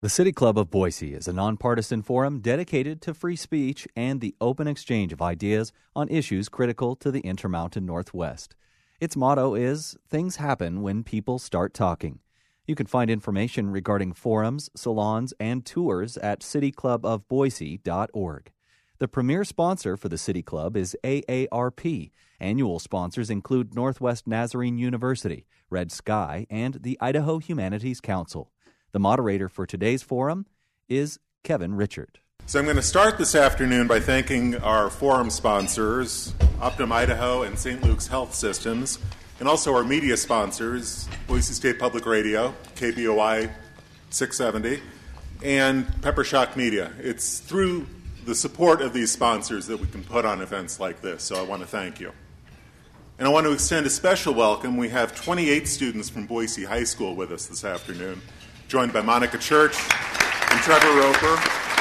The City Club of Boise is a nonpartisan forum dedicated to free speech and the open exchange of ideas on issues critical to the Intermountain Northwest. Its motto is, "Things happen when people start talking." You can find information regarding forums, salons, and tours at cityclubofboise.org. The premier sponsor for the City Club is AARP. Annual sponsors include Northwest Nazarene University, Red Sky, and the Idaho Humanities Council. The moderator for today's forum is Kevin Richard. So I'm going to start this afternoon by thanking our forum sponsors, Optum Idaho and St. Luke's Health Systems, and also our media sponsors, Boise State Public Radio, KBOI 670, and Pepper Shock Media. It's through the support of these sponsors that we can put on events like this, so I want to thank you. And I want to extend a special welcome. We have 28 students from Boise High School with us this afternoon, joined by Monica Church and Trevor Roper.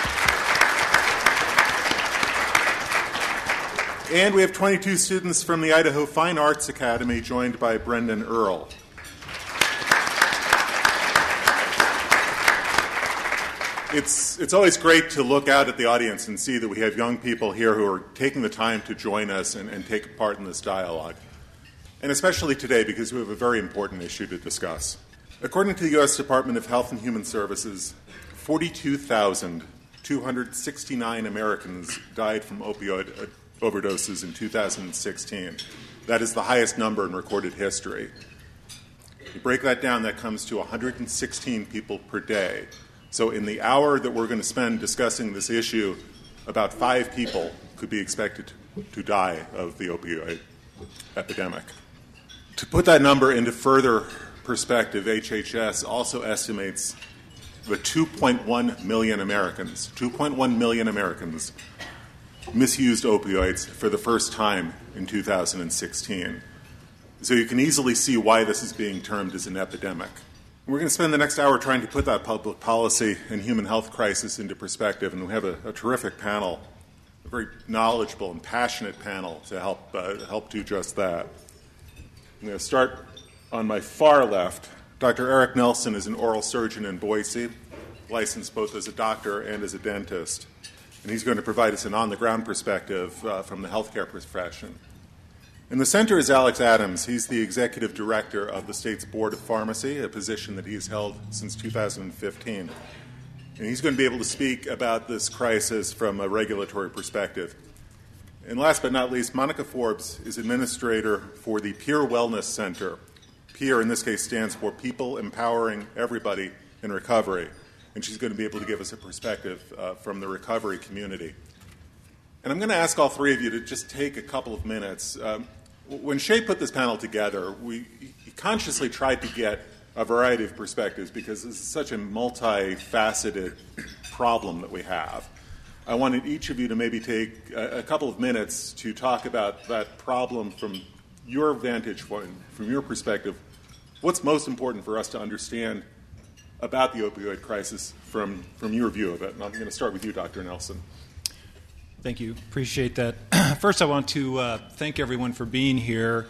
And we have 22 students from the Idaho Fine Arts Academy, joined by Brendan Earl. It's always great to look out at the audience and see that we have young people here who are taking the time to join us and take part in this dialogue. And especially today, because we have a very important issue to discuss. According to the U.S. Department of Health and Human Services, 42,269 Americans died from opioid overdoses in 2016. That is the highest number in recorded history. You break that down, that comes to 116 people per day. So in the hour that we're going to spend discussing this issue, about 5 people could be expected to die of the opioid epidemic. To put that number into further perspective, HHS also estimates that 2.1 million Americans misused opioids for the first time in 2016. So you can easily see why this is being termed as an epidemic. We're going to spend the next hour trying to put that public policy and human health crisis into perspective, and we have a terrific panel, a very knowledgeable and passionate panel to help do just that. I'm going to start on my far left. Dr. Eric Nelson is an oral surgeon in Boise, licensed both as a doctor and as a dentist. And he's going to provide us an on-the-ground perspective from the healthcare profession. In the center is Alex Adams. He's the executive director of the state's Board of Pharmacy, a position that he's held since 2015. And he's going to be able to speak about this crisis from a regulatory perspective. And last but not least, Monica Forbes is administrator for the Peer Wellness Center. Peer, in this case, stands for People Empowering Everybody in Recovery. And she's going to be able to give us a perspective from the recovery community. And I'm going to ask all three of you to just take a couple of minutes. When Shay put this panel together, he consciously tried to get a variety of perspectives because this is such a multifaceted problem that we have. I wanted each of you to maybe take a couple of minutes to talk about that problem from your vantage point, from your perspective. What's most important for us to understand about the opioid crisis from your view of it? And I'm going to start with you, Dr. Nelson. Thank you. Appreciate that. First, I want to thank everyone for being here.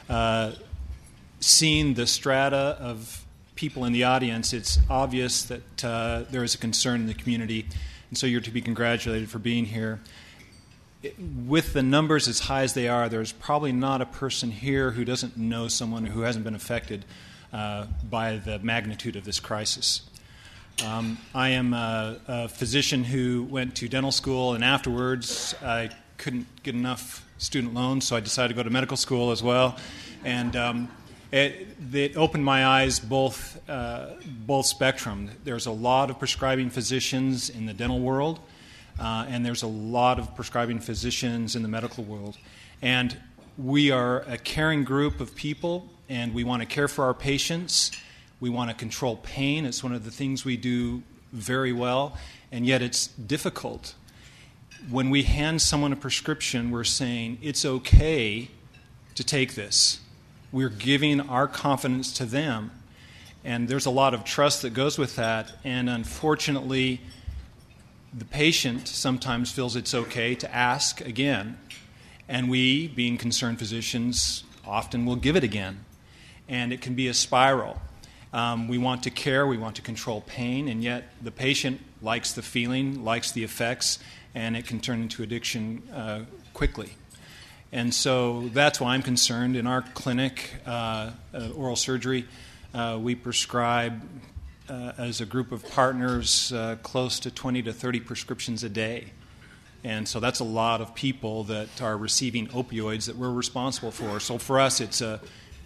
Seeing the strata of people in the audience, it's obvious that there is a concern in the community, and so you're to be congratulated for being here. With the numbers as high as they are, there's probably not a person here who doesn't know someone who hasn't been affected by the magnitude of this crisis. I am a physician who went to dental school, and afterwards I couldn't get enough student loans, so I decided to go to medical school as well. And it opened my eyes both spectrum. There's a lot of prescribing physicians in the dental world, and there's a lot of prescribing physicians in the medical world. And we are a caring group of people, and we want to care for our patients. We want to control pain. It's one of the things we do very well, and yet it's difficult. When we hand someone a prescription, we're saying it's okay to take this. We're giving our confidence to them, and there's a lot of trust that goes with that, and unfortunately, the patient sometimes feels it's okay to ask again, and we, being concerned physicians, often will give it again, and it can be a spiral. We want to care, we want to control pain, and yet the patient likes the feeling, likes the effects, and it can turn into addiction quickly. And so that's why I'm concerned. In our clinic, oral surgery, we prescribe, as a group of partners, close to 20 to 30 prescriptions a day. And so that's a lot of people that are receiving opioids that we're responsible for. So for us, it's a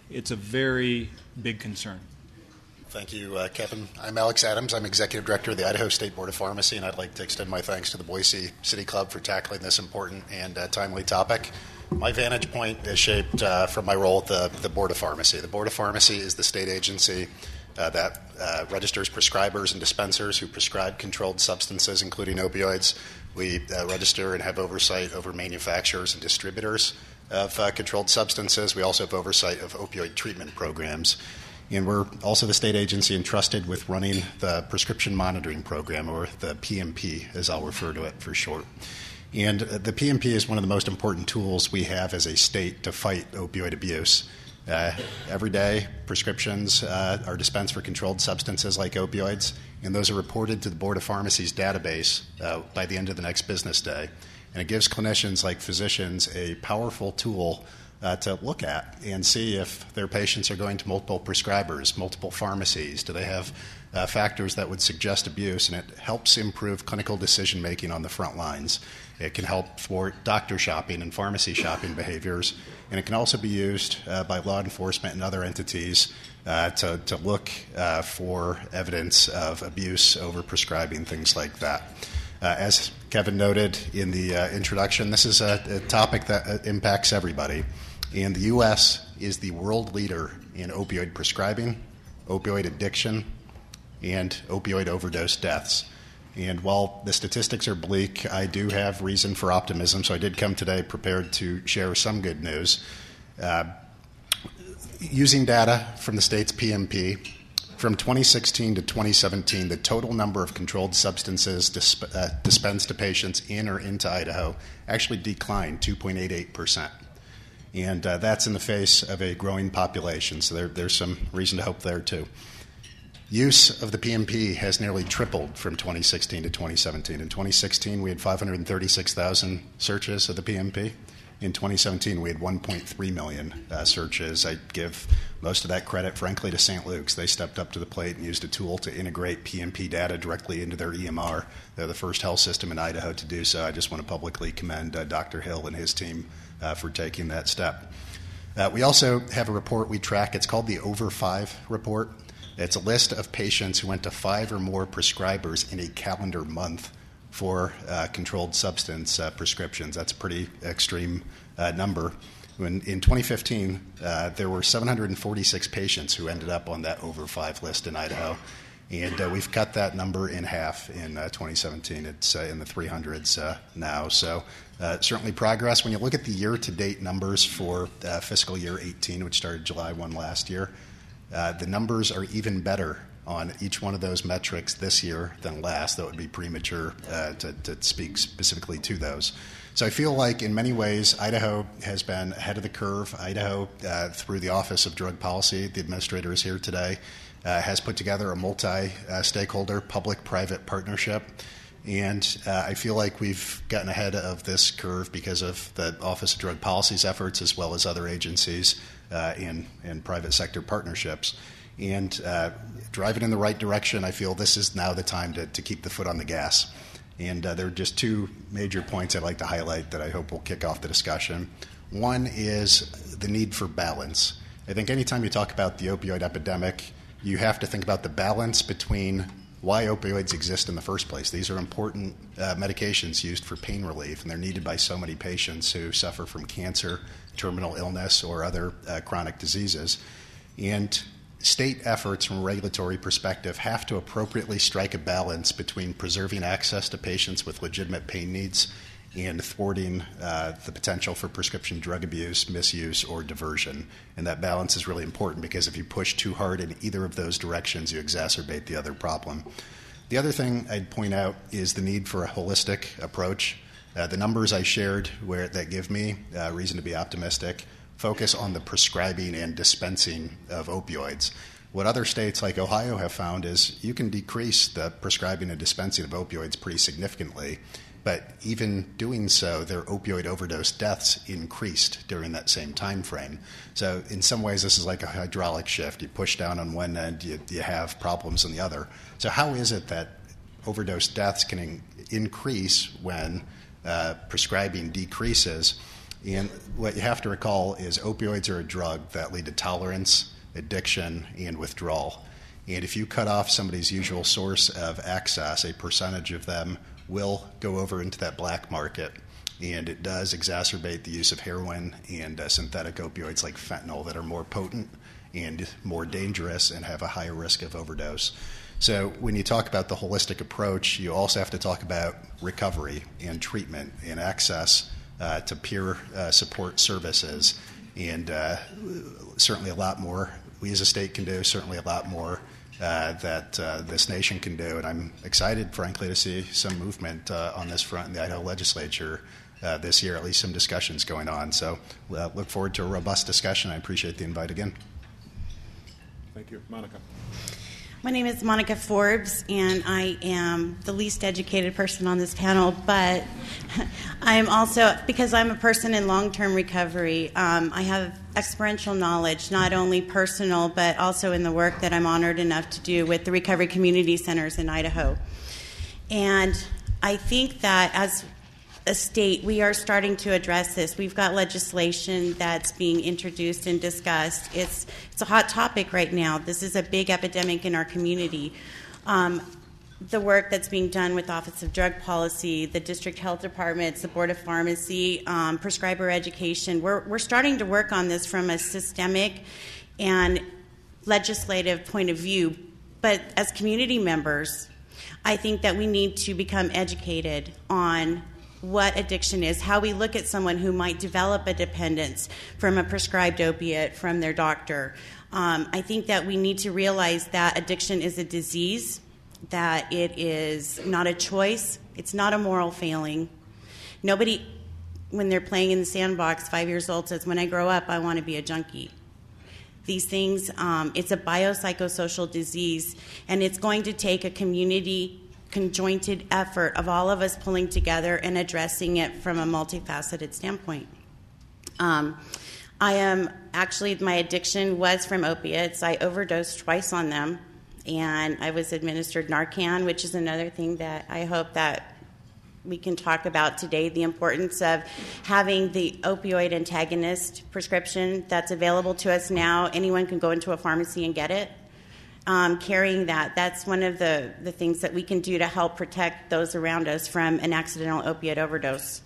very big concern. Thank you, Kevin. I'm Alex Adams. I'm Executive Director of the Idaho State Board of Pharmacy, and I'd like to extend my thanks to the Boise City Club for tackling this important and timely topic. My vantage point is shaped from my role at the Board of Pharmacy. The Board of Pharmacy is the state agency that registers prescribers and dispensers who prescribe controlled substances, including opioids. We register and have oversight over manufacturers and distributors of controlled substances. We also have oversight of opioid treatment programs. And we're also the state agency entrusted with running the Prescription Monitoring Program, or the PMP, as I'll refer to it for short. And the PMP is one of the most important tools we have as a state to fight opioid abuse. Every day, prescriptions are dispensed for controlled substances like opioids, and those are reported to the Board of Pharmacy's database by the end of the next business day. And it gives clinicians like physicians a powerful tool to look at and see if their patients are going to multiple prescribers, multiple pharmacies. Do they have factors that would suggest abuse? And it helps improve clinical decision-making on the front lines. It can help thwart doctor shopping and pharmacy shopping behaviors. And it can also be used by law enforcement and other entities to look for evidence of abuse over prescribing, things like that. As Kevin noted in the introduction, this is a topic that impacts everybody. And the U.S. is the world leader in opioid prescribing, opioid addiction, and opioid overdose deaths. And while the statistics are bleak, I do have reason for optimism, so I did come today prepared to share some good news. Using data from the state's PMP, from 2016 to 2017, the total number of controlled substances dispensed to patients in or into Idaho actually declined 2.88%. And that's in the face of a growing population, so there's some reason to hope there too. Use of the PMP has nearly tripled from 2016 to 2017. In 2016, we had 536,000 searches of the PMP. In 2017, we had 1.3 million searches. I give most of that credit, frankly, to St. Luke's. They stepped up to the plate and used a tool to integrate PMP data directly into their EMR. They're the first health system in Idaho to do so. I just want to publicly commend Dr. Hill and his team for taking that step. We also have a report we track. It's called the Over 5 report. It's a list of patients who went to 5 or more prescribers in a calendar month for controlled substance prescriptions. That's a pretty extreme number. In 2015, there were 746 patients who ended up on that Over 5 list in Idaho. And we've cut that number in half in 2017. It's in the 300s now. So certainly progress. When you look at the year-to-date numbers for fiscal year 18, which started July 1 last year, the numbers are even better on each one of those metrics this year than last. That would be premature to speak specifically to those. So I feel like in many ways Idaho has been ahead of the curve. Idaho, through the Office of Drug Policy, the administrator is here today, has put together a multi-stakeholder public-private partnership. And I feel like we've gotten ahead of this curve because of the Office of Drug Policy's efforts as well as other agencies and private sector partnerships. And driving in the right direction, I feel this is now the time to keep the foot on the gas. And there are just 2 major points I'd like to highlight that I hope will kick off the discussion. One is the need for balance. I think anytime you talk about the opioid epidemic, you have to think about the balance between why opioids exist in the first place. These are important medications used for pain relief, and they're needed by so many patients who suffer from cancer, terminal illness, or other chronic diseases. And state efforts from a regulatory perspective have to appropriately strike a balance between preserving access to patients with legitimate pain needs and thwarting the potential for prescription drug abuse, misuse, or diversion. And that balance is really important because if you push too hard in either of those directions, you exacerbate the other problem. The other thing I'd point out is the need for a holistic approach. The numbers I shared that give me reason to be optimistic focus on the prescribing and dispensing of opioids. What other states like Ohio have found is you can decrease the prescribing and dispensing of opioids pretty significantly, but even doing so, their opioid overdose deaths increased during that same time frame. So in some ways, this is like a hydraulic shift. You push down on one end, you have problems on the other. So how is it that overdose deaths can increase when prescribing decreases? And what you have to recall is opioids are a drug that lead to tolerance, addiction, and withdrawal. And if you cut off somebody's usual source of access, a percentage of them will go over into that black market, and it does exacerbate the use of heroin and synthetic opioids like fentanyl that are more potent and more dangerous and have a higher risk of overdose. So when you talk about the holistic approach, you also have to talk about recovery and treatment and access to peer support services, and certainly a lot more we as a state can do, certainly a lot more that this nation can do. And I'm excited, frankly, to see some movement on this front in the Idaho legislature this year, at least some discussions going on. So look forward to a robust discussion. I appreciate the invite again. Thank you. Monica. My name is Monica Forbes, and I am the least educated person on this panel, but I am also, because I'm a person in long-term recovery, I have experiential knowledge, not only personal, but also in the work that I'm honored enough to do with the Recovery Community Centers in Idaho. And I think that as a state, we are starting to address this. We've got legislation that's being introduced and discussed. It's a hot topic right now. This is a big epidemic in our community. The work that's being done with Office of Drug Policy, the district health departments, the Board of Pharmacy, prescriber education, we're starting to work on this from a systemic and legislative point of view. But as community members, I think that we need to become educated on what addiction is, how we look at someone who might develop a dependence from a prescribed opiate from their doctor. I think that we need to realize that addiction is a disease, that it is not a choice, it's not a moral failing. Nobody, when they're playing in the sandbox, 5 years old, says, when I grow up, I want to be a junkie. These things, it's a biopsychosocial disease, and it's going to take a community conjointed effort of all of us pulling together and addressing it from a multifaceted standpoint. My addiction was from opiates. I overdosed twice on them, and I was administered Narcan, which is another thing that I hope that we can talk about today, the importance of having the opioid antagonist prescription that's available to us now. Anyone can go into a pharmacy and get it. Carrying that's one of the things that we can do to help protect those around us from an accidental opiate overdose.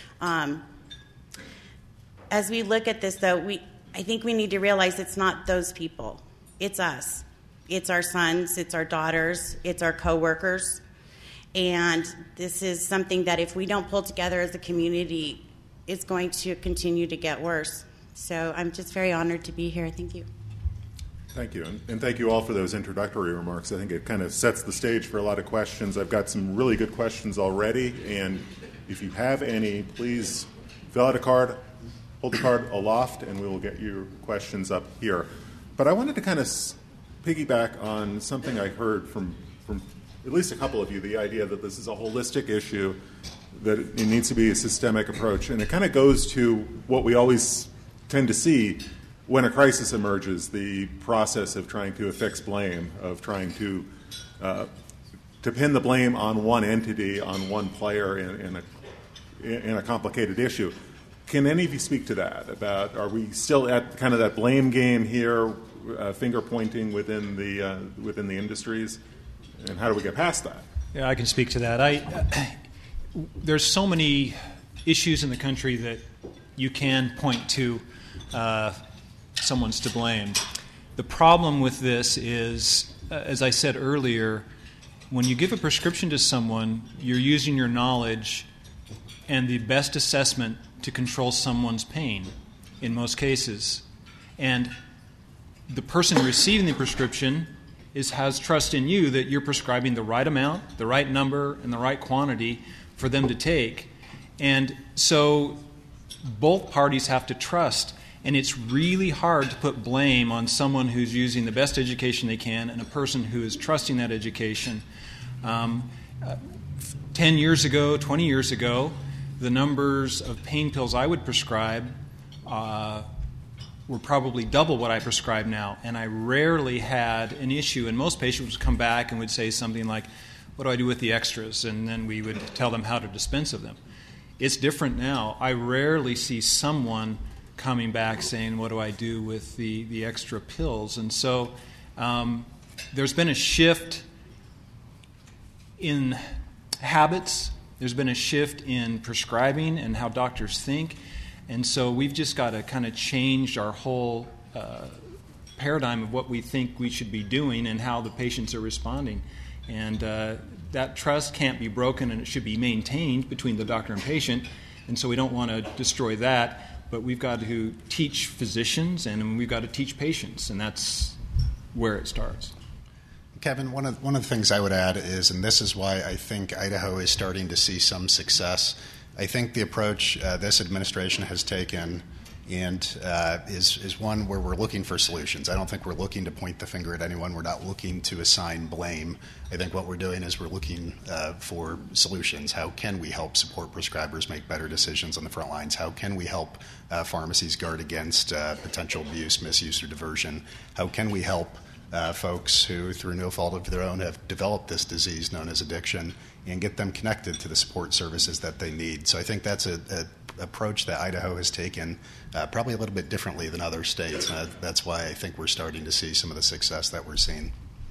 As we look at this, though, I think we need to realize it's not those people. It's us. It's our sons. It's our daughters. It's our coworkers. And this is something that if we don't pull together as a community, it's going to continue to get worse. So I'm just very honored to be here. Thank you. Thank you, and thank you all for those introductory remarks. I think it kind of sets the stage for a lot of questions. I've got some really good questions already, and if you have any, please fill out a card, hold the card aloft, and we will get your questions up here. But I wanted to kind of piggyback on something I heard from at least a couple of you, the idea that this is a holistic issue, that it needs to be a systemic approach, and it kind of goes to what we always tend to see when a crisis emerges, the process of trying to affix blame, of trying to pin the blame on one entity, on one player in a complicated issue. Can any of you speak to that? About, are we still at kind of that blame game here, finger pointing within the industries, and how do we get past that? Yeah, I can speak to that. There's so many issues in the country that you can point to. Someone's to blame. The problem with this is, as I said earlier, when you give a prescription to someone, you're using your knowledge and the best assessment to control someone's pain in most cases. And the person receiving the prescription has trust in you that you're prescribing the right amount, the right number, and the right quantity for them to take. And so both parties have to trust. And it's really hard to put blame on someone who's using the best education they can and a person who is trusting that education. 10 years ago, 20 years ago, the numbers of pain pills I would prescribe were probably double what I prescribe now. And I rarely had an issue. And most patients would come back and would say something like, what do I do with the extras? And then we would tell them how to dispense of them. It's different now. I rarely see someone coming back saying, what do I do with the extra pills? And so there's been a shift in habits. There's been a shift in prescribing and how doctors think. And so we've just got to kind of change our whole paradigm of what we think we should be doing and how the patients are responding. And that trust can't be broken, and it should be maintained between the doctor and patient. And so we don't want to destroy that. But we've got to teach physicians, and we've got to teach patients, and that's where it starts. Kevin, one of the things I would add is, and this is why I think Idaho is starting to see some success, I think the approach this administration has taken and is one where we're looking for solutions. I don't think we're looking to point the finger at anyone. We're not looking to assign blame. I think what we're doing is we're looking for solutions. How can we help support prescribers make better decisions on the front lines? How can we help pharmacies guard against potential abuse, misuse, or diversion? How can we help folks who, through no fault of their own, have developed this disease known as addiction and get them connected to the support services that they need? So I think that's an approach that Idaho has taken probably a little bit differently than other states. That's why I think we're starting to see some of the success that we're seeing.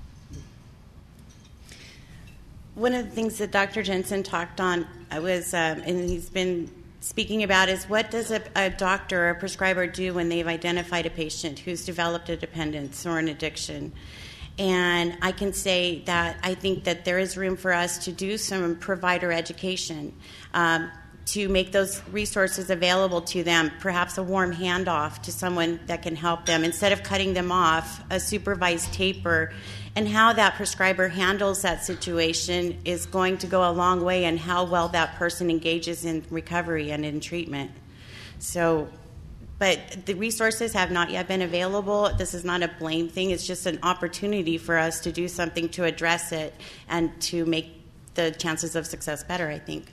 One of the things that Dr. Jensen talked on was, and he's been speaking about, is what does a doctor or a prescriber do when they've identified a patient who's developed a dependence or an addiction? And I can say that I think that there is room for us to do some provider education, to make those resources available to them, perhaps a warm handoff to someone that can help them instead of cutting them off, a supervised taper, and how that prescriber handles that situation is going to go a long way in how well that person engages in recovery and in treatment. So, but the resources have not yet been available. This is not a blame thing. It's just an opportunity for us to do something to address it and to make the chances of success better, I think.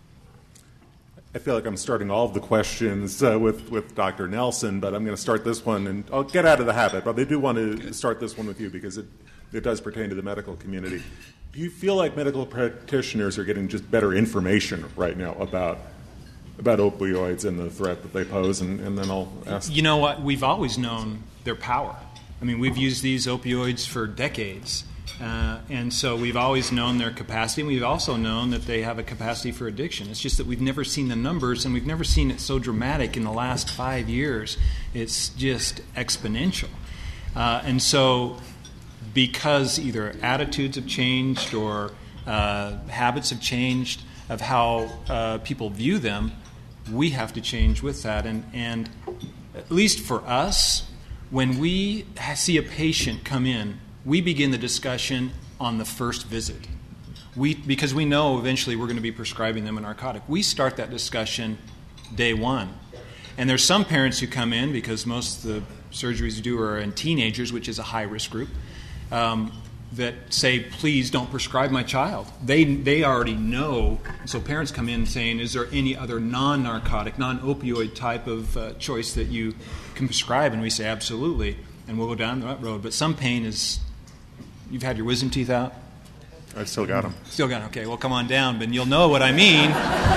I feel like I'm starting all of the questions with Dr. Nelson, but I'm going to start this one, and I'll get out of the habit, but I do want to start this one with you because it does pertain to the medical community. Do you feel like medical practitioners are getting just better information right now about opioids and the threat that they pose? And then I'll ask. You know what? We've always known their power. I mean, we've used these opioids for decades. And so we've always known their capacity. We've also known that they have a capacity for addiction. It's just that we've never seen the numbers, and we've never seen it so dramatic in the last 5 years. It's just exponential. And so because either attitudes have changed or habits have changed of how people view them, we have to change with that. And at least for us, when we see a patient come in, we begin the discussion on the first visit. Because we know eventually we're going to be prescribing them a narcotic. We start that discussion day one. And there's some parents who come in, because most of the surgeries we do are in teenagers, which is a high-risk group, that say, please don't prescribe my child. They already know. So parents come in saying, is there any other non-narcotic, non-opioid type of choice that you can prescribe? And we say, absolutely. And we'll go down that road. But some pain is... You've had your wisdom teeth out? I've still got them. Still got them. Okay, well, come on down, but you'll know what I mean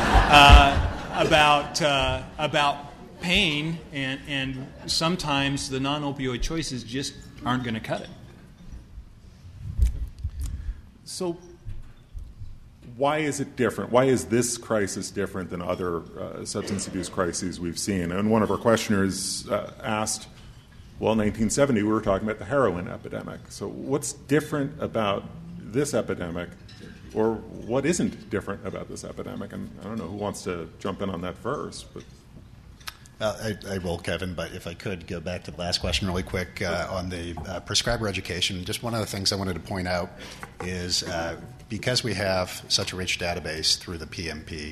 about pain, and sometimes the non-opioid choices just aren't going to cut it. So why is it different? Why is this crisis different than other substance abuse crises we've seen? And one of our questioners asked, well, in 1970, we were talking about the heroin epidemic. So what's different about this epidemic, or what isn't different about this epidemic? And I don't know who wants to jump in on that first. But I will, Kevin, but if I could go back to the last question really quick on the prescriber education. Just one of the things I wanted to point out is because we have such a rich database through the PMP,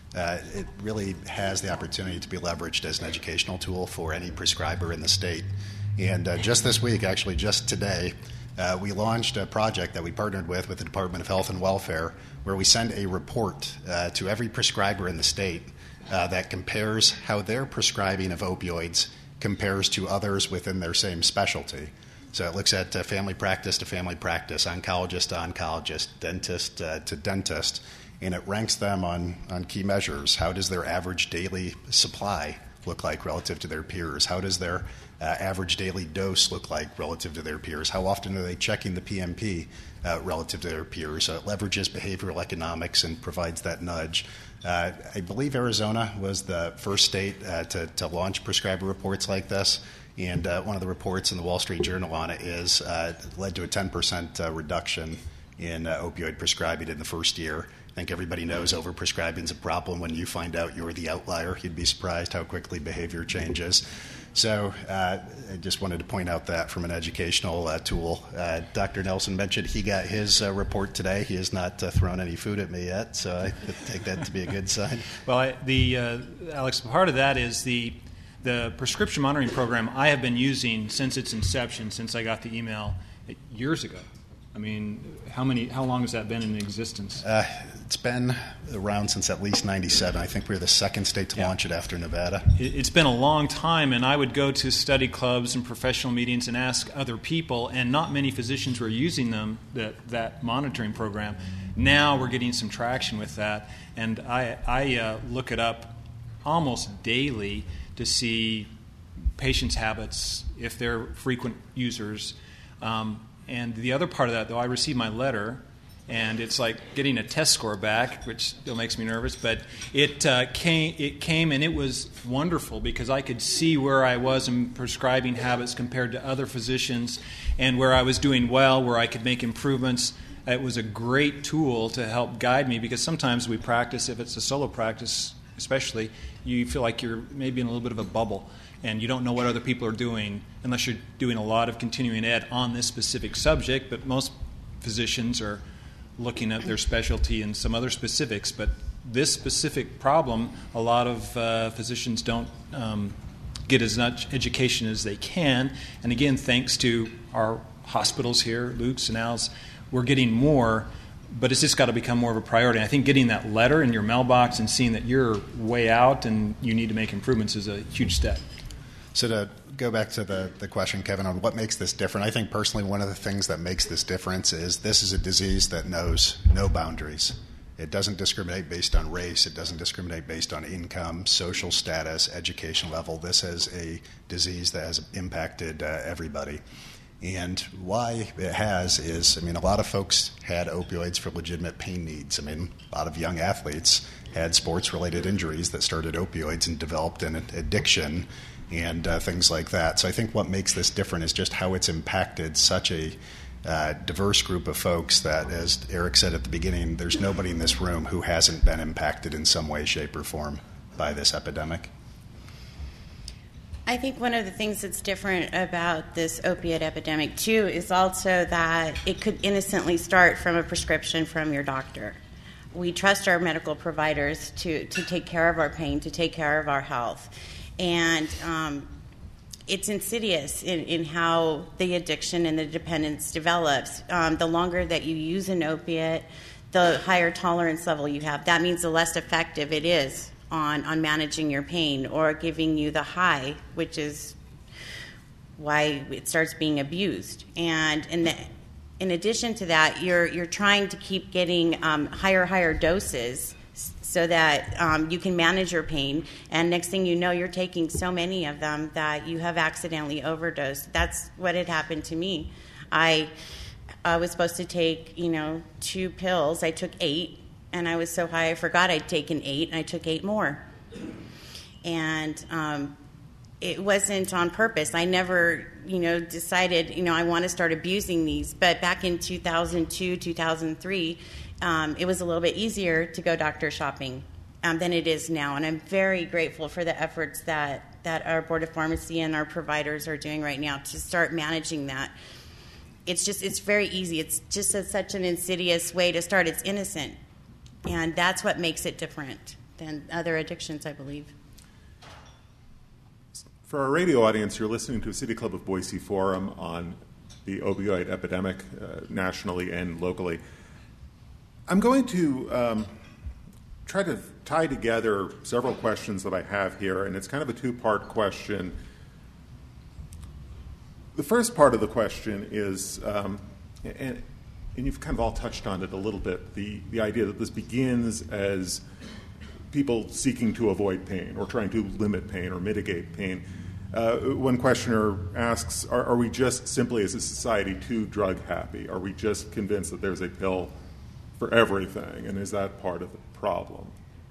it really has the opportunity to be leveraged as an educational tool for any prescriber in the state. And just this week, actually just today, we launched a project that we partnered with the Department of Health and Welfare, where we send a report to every prescriber in the state that compares how their prescribing of opioids compares to others within their same specialty. So it looks at family practice to family practice, oncologist to oncologist, dentist to dentist, and it ranks them on key measures. How does their average daily supply look like relative to their peers? How does their average daily dose look like relative to their peers? How often are they checking the PMP relative to their peers? So it leverages behavioral economics and provides that nudge. I believe Arizona was the first state to launch prescriber reports like this, and one of the reports in the Wall Street Journal on it is led to a 10% reduction in opioid prescribing in the first year. I think everybody knows overprescribing is a problem. When you find out you're the outlier, you'd be surprised how quickly behavior changes. So I just wanted to point out that from an educational tool. Dr. Nelson mentioned he got his report today. He has not thrown any food at me yet, so I take that to be a good sign. Well, Alex, part of that is the prescription monitoring program I have been using since its inception, since I got the email years ago. I mean, how long has that been in existence? It's been around since at least 97. I think we're the second state to launch it after Nevada. It's been a long time, and I would go to study clubs and professional meetings and ask other people, and not many physicians were using them, that monitoring program. Now we're getting some traction with that, and I look it up almost daily to see patients' habits, if they're frequent users. And the other part of that, though, I received my letter, and it's like getting a test score back, which still makes me nervous, but it came and it was wonderful because I could see where I was in prescribing habits compared to other physicians and where I was doing well, where I could make improvements. It was a great tool to help guide me because sometimes we practice, if it's a solo practice especially, you feel like you're maybe in a little bit of a bubble and you don't know what other people are doing unless you're doing a lot of continuing ed on this specific subject, but most physicians are looking at their specialty and some other specifics. But this specific problem, a lot of physicians don't get as much education as they can. And again, thanks to our hospitals here, Luke's and Al's, we're getting more, but it's just got to become more of a priority. And I think getting that letter in your mailbox and seeing that you're way out and you need to make improvements is a huge step. So to go back to the question, Kevin, on what makes this different, I think personally one of the things that makes this difference is this is a disease that knows no boundaries. It doesn't discriminate based on race. It doesn't discriminate based on income, social status, education level. This is a disease that has impacted everybody. And why it has is, a lot of folks had opioids for legitimate pain needs. A lot of young athletes had sports-related injuries that started opioids and developed an addiction and things like that. So I think what makes this different is just how it's impacted such a diverse group of folks that, as Eric said at the beginning, there's nobody in this room who hasn't been impacted in some way, shape, or form by this epidemic. I think one of the things that's different about this opiate epidemic, too, is also that it could innocently start from a prescription from your doctor. We trust our medical providers to take care of our pain, to take care of our health. And it's insidious in how the addiction and the dependence develops. The longer that you use an opiate, the higher tolerance level you have. That means the less effective it is on managing your pain or giving you the high, which is why it starts being abused. And in addition to that, you're trying to keep getting higher doses so that you can manage your pain. And next thing you know, you're taking so many of them that you have accidentally overdosed. That's what had happened to me. I was supposed to take, 2 pills. I took 8, and I was so high I forgot I'd taken 8, and I took 8 more. And it wasn't on purpose. I never, decided, I want to start abusing these. But back in 2002, 2003, it was a little bit easier to go doctor shopping than it is now. And I'm very grateful for the efforts that our Board of Pharmacy and our providers are doing right now to start managing that. It's very easy. It's just such an insidious way to start. It's innocent. And that's what makes it different. than other addictions, I believe. For our radio audience, you're listening to a City Club of Boise forum on the opioid epidemic nationally and locally. I'm going to try to tie together several questions that I have here, and it's kind of a two-part question. The first part of the question is, and you've kind of all touched on it a little bit, the idea that this begins as people seeking to avoid pain or trying to limit pain or mitigate pain. One questioner asks, are we just simply as a society too drug happy? Are we just convinced that there's a pill for everything, and is that part of the problem?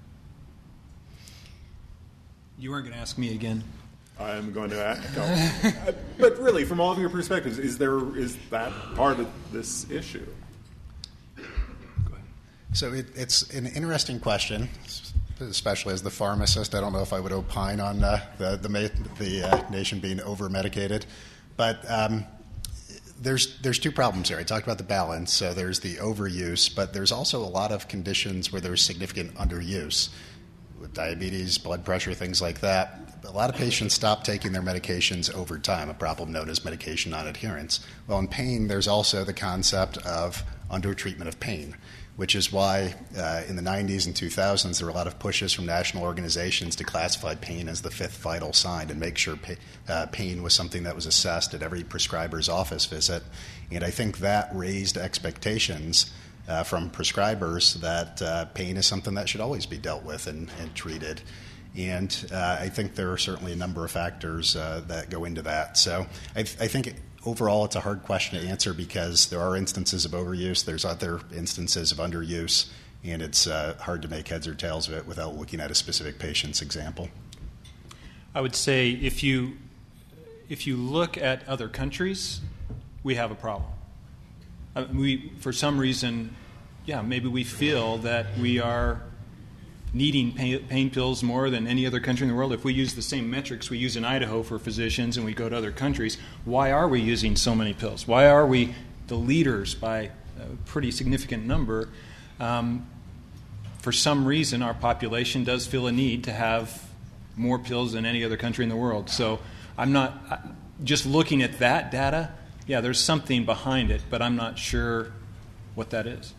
You weren't going to ask me again. I'm going to ask. No. But really, from all of your perspectives, is that part of this issue? Go ahead. So it's an interesting question, especially as the pharmacist. I don't know if I would opine on the nation being over-medicated. But there's two problems here. I talked about the balance. So there's the overuse, but there's also a lot of conditions where there's significant underuse. With diabetes, blood pressure, things like that. A lot of patients stop taking their medications over time, a problem known as medication non-adherence. Well, in pain, there's also the concept of under-treatment of pain, which is why in the 90s and 2000s there were a lot of pushes from national organizations to classify pain as the fifth vital sign and make sure pain was something that was assessed at every prescriber's office visit. And I think that raised expectations from prescribers that pain is something that should always be dealt with and treated. And I think there are certainly a number of factors that go into that. So I think overall it's a hard question to answer because there are instances of overuse, there's other instances of underuse, and it's hard to make heads or tails of it without looking at a specific patient's example. I would say if you look at other countries, we have a problem. We, for some reason, maybe we feel that we are needing pain pills more than any other country in the world. If we use the same metrics we use in Idaho for physicians and we go to other countries, why are we using so many pills? Why are we the leaders by a pretty significant number? For some reason, our population does feel a need to have more pills than any other country in the world. So I'm not just looking at that data. Yeah, there's something behind it, but I'm not sure what that is.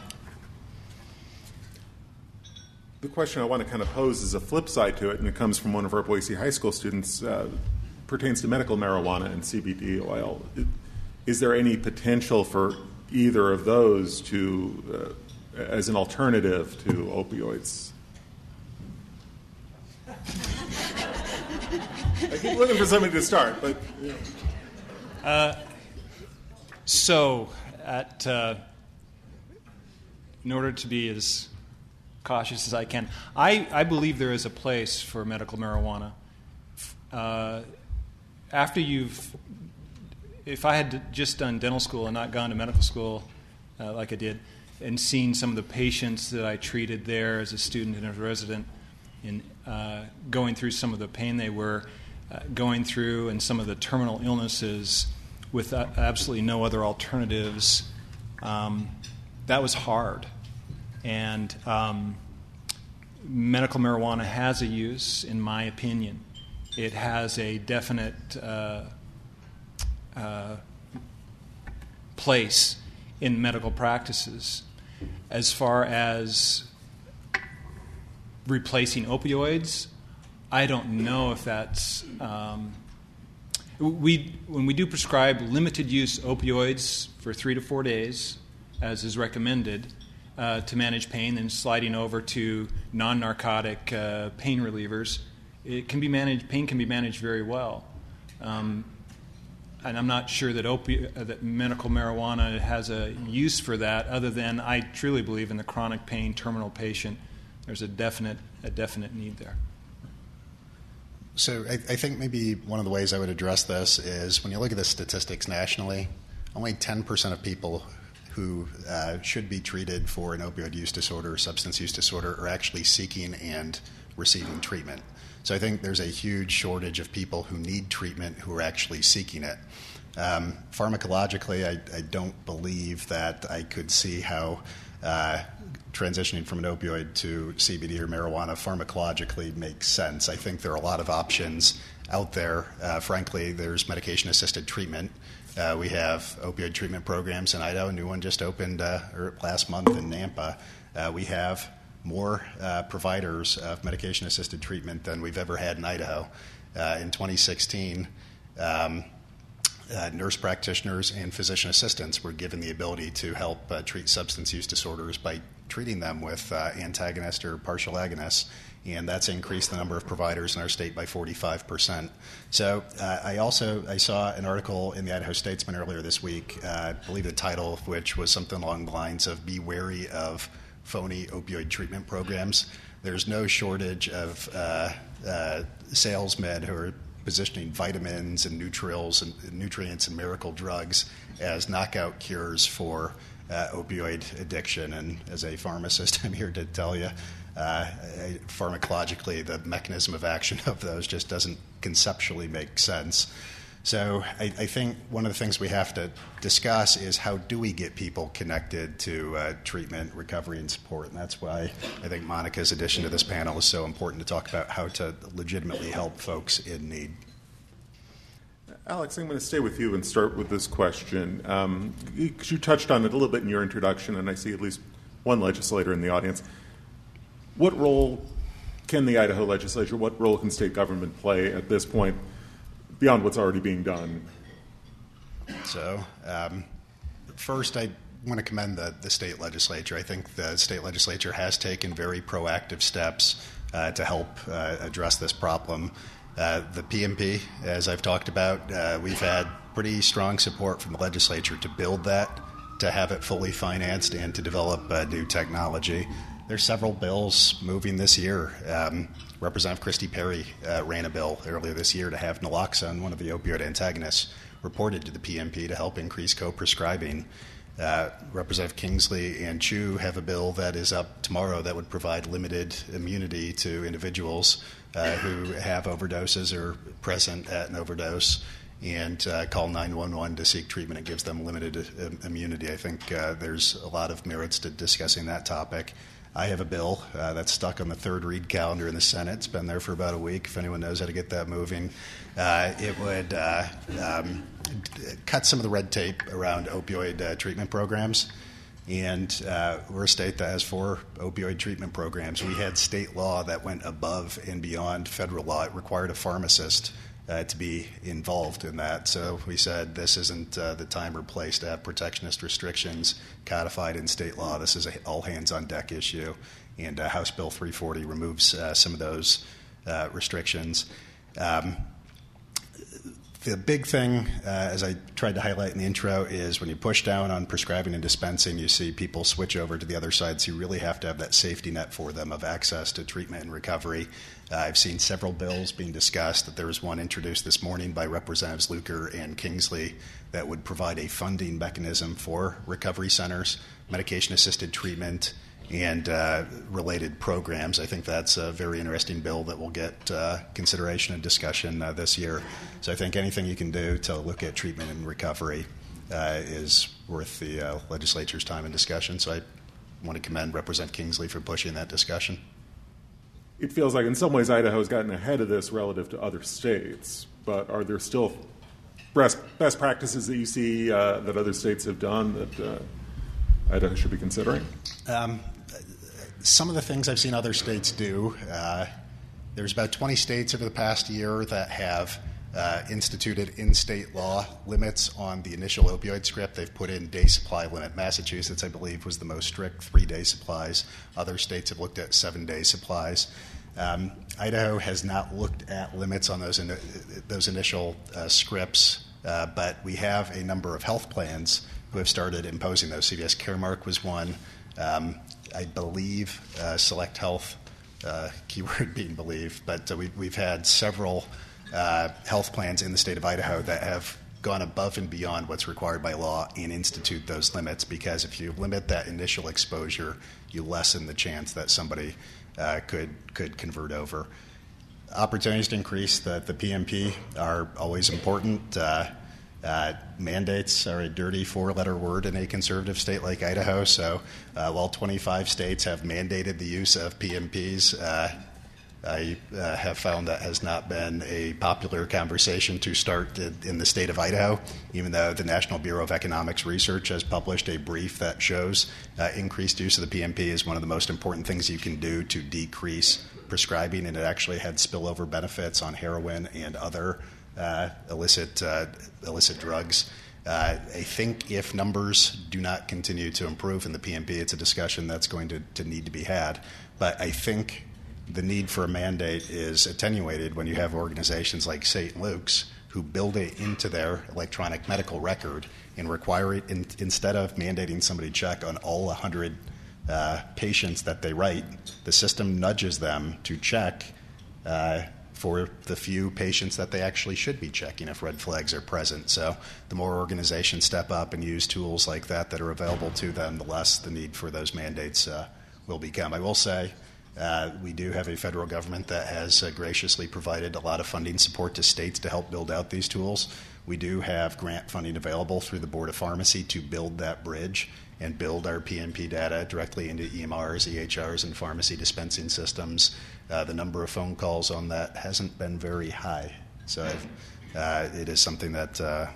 The question I want to kind of pose is a flip side to it, and it comes from one of our Boise High School students, pertains to medical marijuana and CBD oil. Is there any potential for either of those to, as an alternative to opioids? I keep looking for somebody to start, but... So, in order to be as cautious as I can, I believe there is a place for medical marijuana. If I had just done dental school and not gone to medical school like I did, and seen some of the patients that I treated there as a student and as a resident, in going through some of the pain they were going through and some of the terminal illnesses with absolutely no other alternatives, that was hard. And medical marijuana has a use, in my opinion. It has a definite place in medical practices. As far as replacing opioids, I don't know if that's... when we do prescribe limited use opioids for 3 to 4 days, as is recommended, to manage pain, and sliding over to non-narcotic pain relievers, pain can be managed very well. And I'm not sure that medical marijuana has a use for that, other than I truly believe in the chronic pain terminal patient. There's a definite need there. So I think maybe one of the ways I would address this is when you look at the statistics nationally, only 10% of people who should be treated for an opioid use disorder or substance use disorder are actually seeking and receiving treatment. So I think there's a huge shortage of people who need treatment who are actually seeking it. Pharmacologically, I don't believe that I could see how transitioning from an opioid to CBD or marijuana pharmacologically makes sense. I think there are a lot of options out there. Frankly, there's medication-assisted treatment. We have opioid treatment programs in Idaho. A new one just opened last month in Nampa. We have more providers of medication-assisted treatment than we've ever had in Idaho. In 2016, nurse practitioners and physician assistants were given the ability to help treat substance use disorders by treating them with antagonist or partial agonists, and that's increased the number of providers in our state by 45%. So I saw an article in the Idaho Statesman earlier this week, I believe the title of which was something along the lines of "Be wary of phony opioid treatment programs." There's no shortage of salesmen who are positioning vitamins and nutrients and miracle drugs as knockout cures for opioid addiction. And as a pharmacist, I'm here to tell you, pharmacologically, the mechanism of action of those just doesn't conceptually make sense. So I think one of the things we have to discuss is how do we get people connected to treatment, recovery, and support. And that's why I think Monica's addition to this panel is so important to talk about how to legitimately help folks in need. Alex, I'm going to stay with you and start with this question. You touched on it a little bit in your introduction, and I see at least one legislator in the audience. What role can the Idaho legislature, what role can state government play at this point beyond what's already being done? So, first, I want to commend the state legislature. I think the state legislature has taken very proactive steps to help address this problem. The PMP, as I've talked about, we've had pretty strong support from the legislature to build that, to have it fully financed, and to develop new technology. There's several bills moving this year. Representative Christy Perry ran a bill earlier this year to have naloxone, one of the opioid antagonists, reported to the PMP to help increase co-prescribing. Representative Kingsley and Chu have a bill that is up tomorrow that would provide limited immunity to individuals who have overdoses or present at an overdose and call 911 to seek treatment. It gives them limited immunity. I think there's a lot of merits to discussing that topic. I have a bill that's stuck on the third read calendar in the Senate. It's been there for about a week. If anyone knows how to get that moving, it would cut some of the red tape around opioid treatment programs. And we're a state that has 4 opioid treatment programs. We had state law that went above and beyond federal law. It required a pharmacist to be involved in that. So we said this isn't the time or place to have protectionist restrictions codified in state law. This is an all-hands-on-deck issue, and House Bill 340 removes some of those restrictions. The big thing, as I tried to highlight in the intro, is when you push down on prescribing and dispensing, you see people switch over to the other side, so you really have to have that safety net for them of access to treatment and recovery. I've seen several bills being discussed. There was one introduced this morning by Representatives Luker and Kingsley that would provide a funding mechanism for recovery centers, medication-assisted treatment, and related programs. I think that's a very interesting bill that will get consideration and discussion this year. So I think anything you can do to look at treatment and recovery is worth the legislature's time and discussion. So I want to commend Representative Kingsley for pushing that discussion. It feels like in some ways Idaho has gotten ahead of this relative to other states, but are there still best practices that you see that other states have done that Idaho should be considering? Some of the things I've seen other states do, there's about 20 states over the past year that have instituted in-state law limits on the initial opioid script. They've put in day supply limit. Massachusetts, I believe, was the most strict, 3-day supplies. Other states have looked at 7-day supplies. Idaho has not looked at limits on those initial scripts, but we have a number of health plans who have started imposing those. CVS Caremark was one. I believe Select Health, keyword being believe, but we've had several health plans in the state of Idaho that have gone above and beyond what's required by law and institute those limits, because if you limit that initial exposure, you lessen the chance that somebody could convert over. Opportunities to increase the PMP are always important. Mandates are a dirty four-letter word in a conservative state like Idaho, so while 25 states have mandated the use of PMPs, I have found that has not been a popular conversation to start in the state of Idaho, even though the National Bureau of Economics Research has published a brief that shows increased use of the PMP is one of the most important things you can do to decrease prescribing, and it actually had spillover benefits on heroin and other illicit drugs. I think if numbers do not continue to improve in the PMP, it's a discussion that's going to need to be had. But I think the need for a mandate is attenuated when you have organizations like St. Luke's who build it into their electronic medical record and require it, instead of mandating somebody check on all 100 patients that they write, the system nudges them to check for the few patients that they actually should be checking if red flags are present. So the more organizations step up and use tools like that are available to them, the less the need for those mandates will become. I will say we do have a federal government that has graciously provided a lot of funding support to states to help build out these tools. We do have grant funding available through the Board of Pharmacy to build that bridge and build our PMP data directly into EMRs, EHRs, and pharmacy dispensing systems. The number of phone calls on that hasn't been very high. So it is something that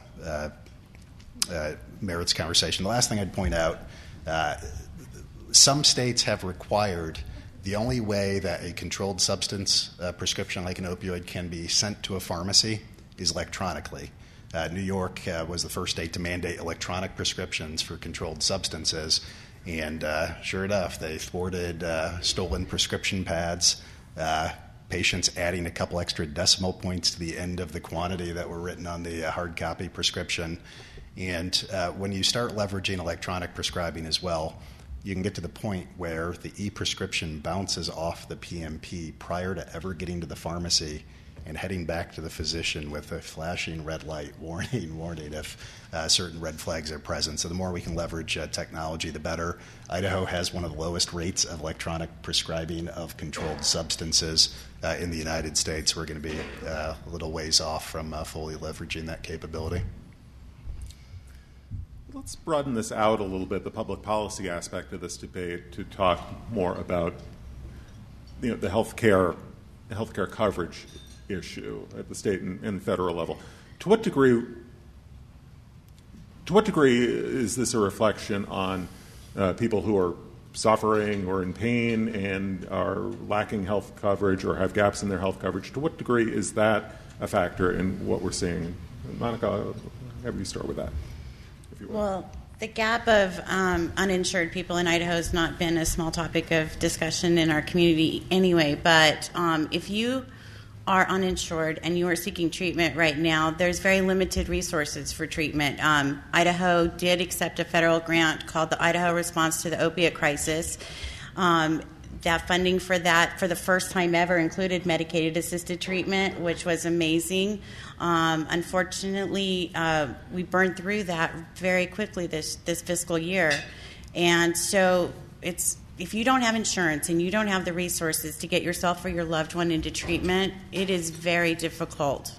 merits conversation. The last thing I'd point out, some states have required the only way that a controlled substance prescription like an opioid can be sent to a pharmacy is electronically. New York was the first state to mandate electronic prescriptions for controlled substances, and sure enough, they thwarted stolen prescription pads, patients adding a couple extra decimal points to the end of the quantity that were written on the hard copy prescription. And when you start leveraging electronic prescribing as well, you can get to the point where the e-prescription bounces off the PMP prior to ever getting to the pharmacy and heading back to the physician with a flashing red light warning if certain red flags are present. So the more we can leverage technology, the better. Idaho has one of the lowest rates of electronic prescribing of controlled substances in the United States. We're going to be a little ways off from fully leveraging that capability. Let's broaden this out a little bit, the public policy aspect of this debate, to talk more about the healthcare coverage issue at the state and federal level. To what degree is this a reflection on people who are suffering or in pain and are lacking health coverage or have gaps in their health coverage? To what degree is that a factor in what we're seeing? Monica, how do you start with that? Well, the gap of uninsured people in Idaho has not been a small topic of discussion in our community anyway, but if you are uninsured and you are seeking treatment right now, there's very limited resources for treatment. Idaho did accept a federal grant called the Idaho Response to the Opiate Crisis. That funding for that, for the first time ever, included medicated-assisted treatment, which was amazing. Unfortunately, we burned through that very quickly this fiscal year. And so if you don't have insurance and you don't have the resources to get yourself or your loved one into treatment, it is very difficult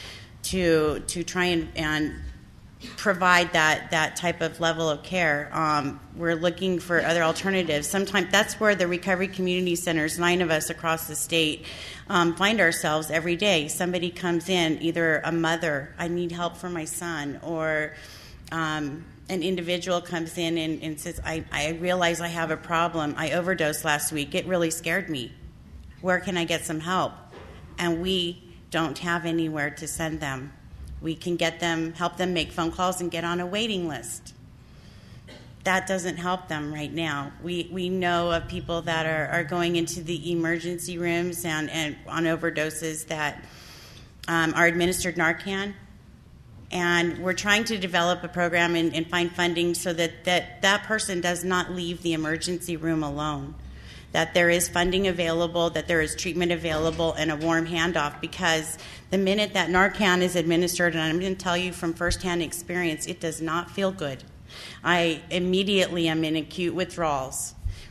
to try and provide that type of level of care. We're looking for other alternatives. Sometimes that's where the recovery community centers, 9 of us across the state, find ourselves every day. Somebody comes in, either a mother, I need help for my son, or an individual comes in and says, I realize I have a problem. I overdosed last week. It really scared me. Where can I get some help? And we don't have anywhere to send them. We can help them make phone calls and get on a waiting list. That doesn't help them right now. We know of people that are going into the emergency rooms and on overdoses that are administered Narcan. And we're trying to develop a program and find funding so that person does not leave the emergency room alone, that there is funding available, that there is treatment available, and a warm handoff, because the minute that Narcan is administered, and I'm going to tell you from firsthand experience, it does not feel good. I immediately am in acute withdrawals.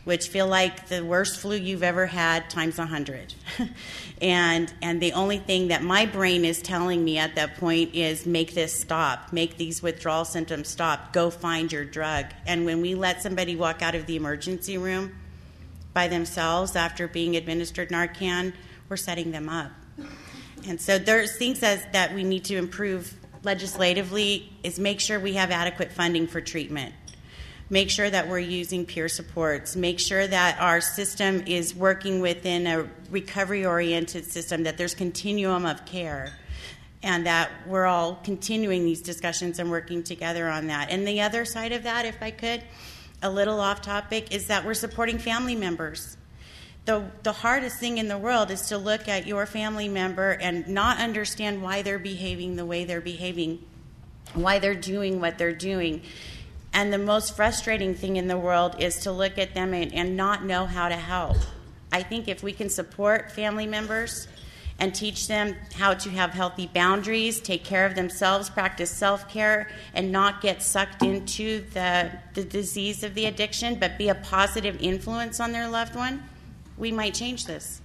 which feel like the worst flu you've ever had times 100. and the only thing that my brain is telling me at that point is make this stop, make these withdrawal symptoms stop, go find your drug. And when we let somebody walk out of the emergency room by themselves after being administered Narcan, we're setting them up. And so there's things that we need to improve legislatively is make sure we have adequate funding for treatment. Make sure that we're using peer supports. Make sure that our system is working within a recovery-oriented system, that there's continuum of care, and that we're all continuing these discussions and working together on that. And the other side of that, if I could, a little off topic, is that we're supporting family members. The hardest thing in the world is to look at your family member and not understand why they're behaving the way they're behaving, why they're doing what they're doing. And the most frustrating thing in the world is to look at them and not know how to help. I think if we can support family members and teach them how to have healthy boundaries, take care of themselves, practice self-care, and not get sucked into the disease of the addiction, but be a positive influence on their loved one, we might change this.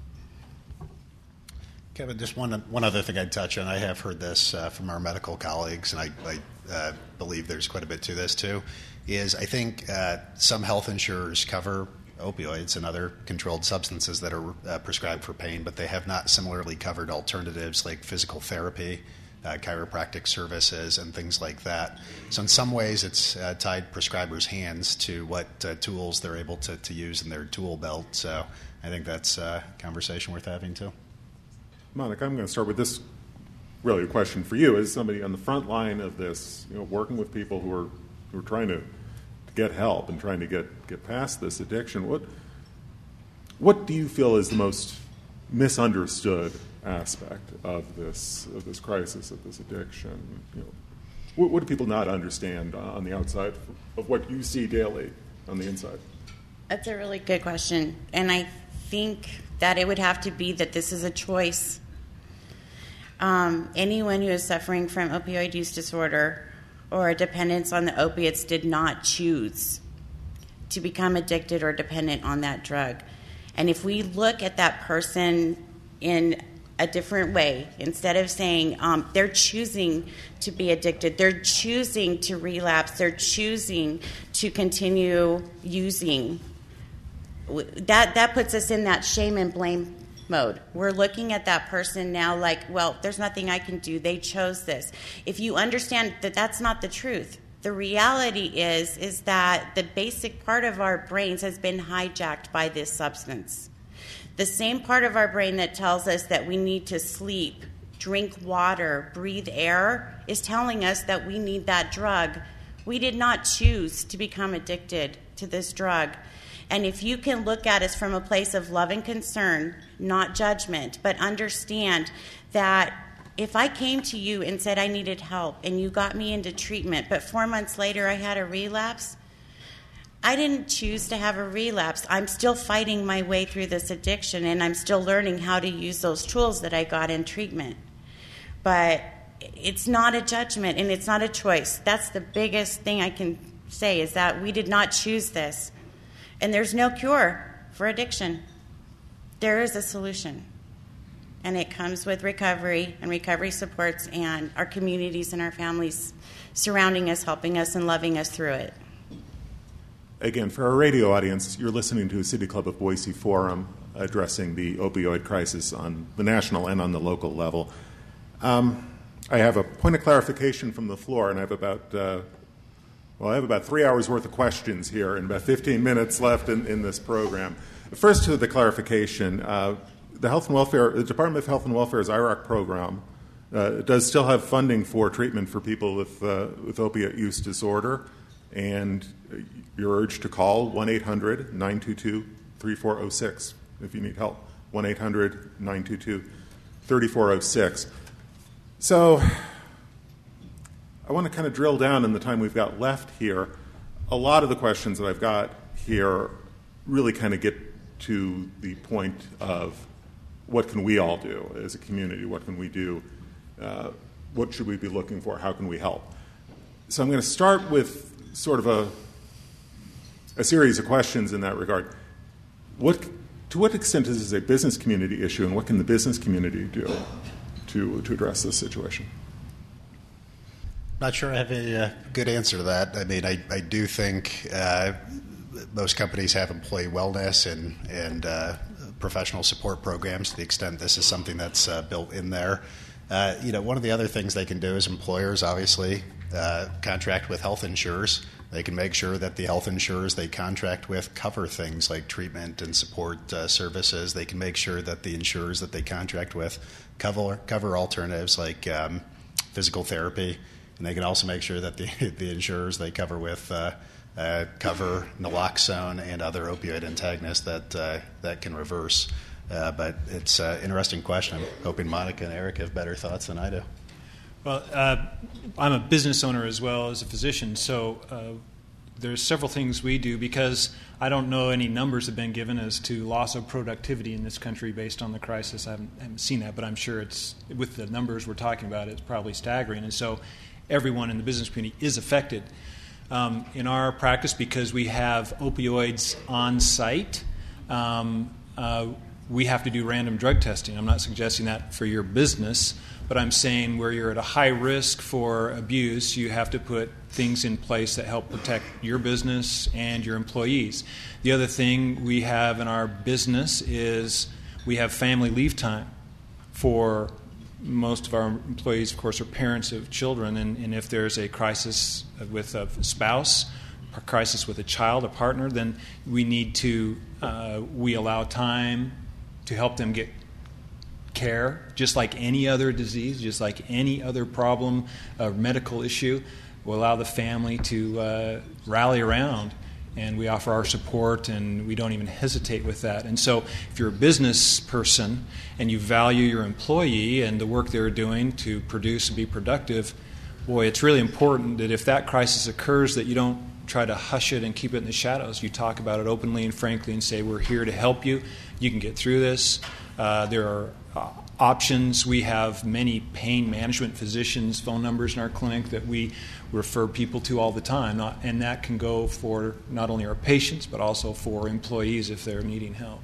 Kevin, just one other thing I'd touch on. I have heard this from our medical colleagues, and I believe there's quite a bit to this too, is I think some health insurers cover opioids and other controlled substances that are prescribed for pain, but they have not similarly covered alternatives like physical therapy, chiropractic services, and things like that. So in some ways it's tied prescribers' hands to what tools they're able to use in their tool belt. So I think that's a conversation worth having too. Monica, I'm going to start with this really a question for you. As somebody on the front line of this, working with people who are trying to get help and trying to get past this addiction, what do you feel is the most misunderstood aspect of this crisis, of this addiction? What do people not understand on the outside of what you see daily on the inside? That's a really good question, and I think that it would have to be that this is a choice. Anyone who is suffering from opioid use disorder or a dependence on the opiates did not choose to become addicted or dependent on that drug. And if we look at that person in a different way, instead of saying they're choosing to be addicted, they're choosing to relapse, they're choosing to continue using, that puts us in that shame and blame mode. We're looking at that person now like, well, there's nothing I can do. They chose this. If you understand that that's not the truth, the reality is that the basic part of our brains has been hijacked by this substance. The same part of our brain that tells us that we need to sleep, drink water, breathe air, is telling us that we need that drug. We did not choose to become addicted to this drug. And if you can look at us from a place of love and concern, not judgment, but understand that if I came to you and said I needed help and you got me into treatment, but 4 months later I had a relapse, I didn't choose to have a relapse. I'm still fighting my way through this addiction, and I'm still learning how to use those tools that I got in treatment. But it's not a judgment, and it's not a choice. That's the biggest thing I can say, is that we did not choose this. And there's no cure for addiction. There is a solution. And it comes with recovery and recovery supports and our communities and our families surrounding us, helping us, and loving us through it. Again, for our radio audience, you're listening to a City Club of Boise forum addressing the opioid crisis on the national and on the local level. I have a point of clarification from the floor, and I have about 3 hours worth of questions here and about 15 minutes left in this program. First, to the clarification, the Department of Health and Welfare's IROC program does still have funding for treatment for people with opiate use disorder, and you're urged to call 1-800-922-3406 if you need help. 1-800-922-3406. So I want to kind of drill down in the time we've got left here. A lot of the questions that I've got here really kind of get to the point of what can we all do as a community? What can we do? What should we be looking for? How can we help? So I'm going to start with sort of a series of questions in that regard. To what extent is this a business community issue, and what can the business community do to address this situation? Not sure I have a good answer to that. I mean, I do think most companies have employee wellness and professional support programs to the extent this is something that's built in there. One of the other things they can do is employers obviously contract with health insurers. They can make sure that the health insurers they contract with cover things like treatment and support services. They can make sure that the insurers that they contract with cover alternatives like physical therapy. And they can also make sure that the insurers they cover with cover naloxone and other opioid antagonists that can reverse. But it's an interesting question. I'm hoping Monica and Eric have better thoughts than I do. Well, I'm a business owner as well as a physician, so there's several things we do because I don't know any numbers have been given as to loss of productivity in this country based on the crisis. I haven't seen that, but I'm sure it's with the numbers we're talking about, it's probably staggering. And so everyone in the business community is affected. In our practice, because we have opioids on site, we have to do random drug testing. I'm not suggesting that for your business, but I'm saying where you're at a high risk for abuse, you have to put things in place that help protect your business and your employees. The other thing we have in our business is we have family leave time for most of our employees, of course, are parents of children, and if there's a crisis with a spouse, a crisis with a child, a partner, then we need to, we allow time to help them get care, just like any other disease, just like any other problem, medical issue. We'll allow the family to rally around, and we offer our support, and we don't even hesitate with that. And so if you're a business person and you value your employee and the work they're doing to produce and be productive, boy, it's really important that if that crisis occurs that you don't try to hush it and keep it in the shadows. You talk about it openly and frankly and say, we're here to help you. You can get through this. There are options. We have many pain management physicians' phone numbers in our clinic that we refer people to all the time, and that can go for not only our patients but also for employees if they're needing help.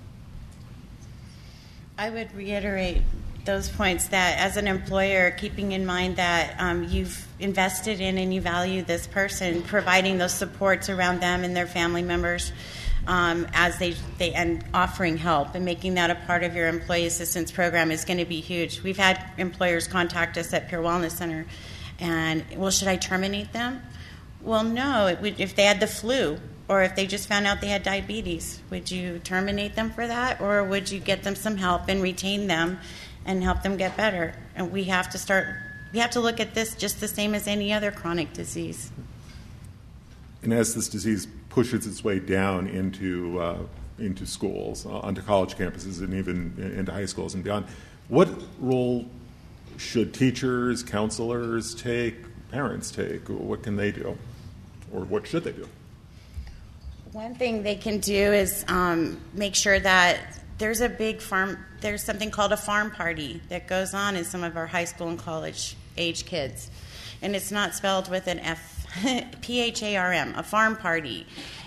I would reiterate those points that as an employer, keeping in mind that you've invested in and you value this person, providing those supports around them and their family members as they and offering help and making that a part of your employee assistance program is going to be huge. We've had employers contact us at Pure Wellness Center and, well, should I terminate them? Well, no. If they had the flu or if they just found out they had diabetes, would you terminate them for that, or would you get them some help and retain them and help them get better? And we have to look at this just the same as any other chronic disease. And as this disease pushes its way down into schools, onto college campuses, and even into high schools and beyond, what role should teachers, counselors take, parents take? What can they do, or what should they do? One thing they can do is make sure that there's something called a farm party that goes on in some of our high school and college age kids. And it's not spelled with an F, P-H-A-R-M, a farm party.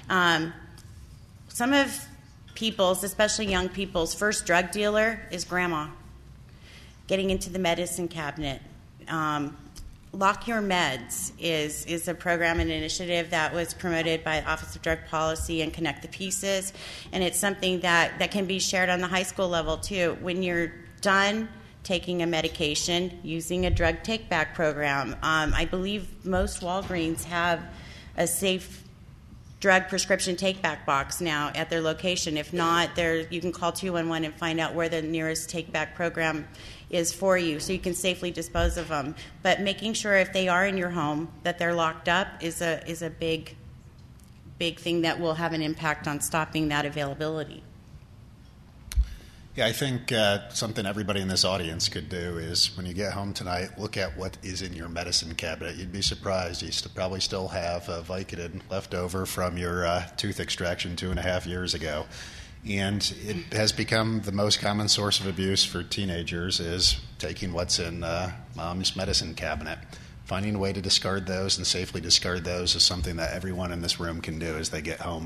Some of people's, especially young people's, first drug dealer is grandma, getting into the medicine cabinet. Lock Your Meds is a program and initiative that was promoted by the Office of Drug Policy and Connect the Pieces, and it's something that can be shared on the high school level too. When you're done taking a medication, using a drug take-back program. I believe most Walgreens have a safe drug prescription take-back box now at their location. If not, you can call 211 and find out where the nearest take-back program is for you, so you can safely dispose of them. But making sure if they are in your home that they're locked up is a big thing that will have an impact on stopping that availability. Yeah, I think something everybody in this audience could do is when you get home tonight, look at what is in your medicine cabinet. You'd be surprised. You probably still have Vicodin left over from your tooth extraction 2.5 years ago. And it has become the most common source of abuse for teenagers is taking what's in mom's medicine cabinet. Finding a way to discard those and safely discard those is something that everyone in this room can do as they get home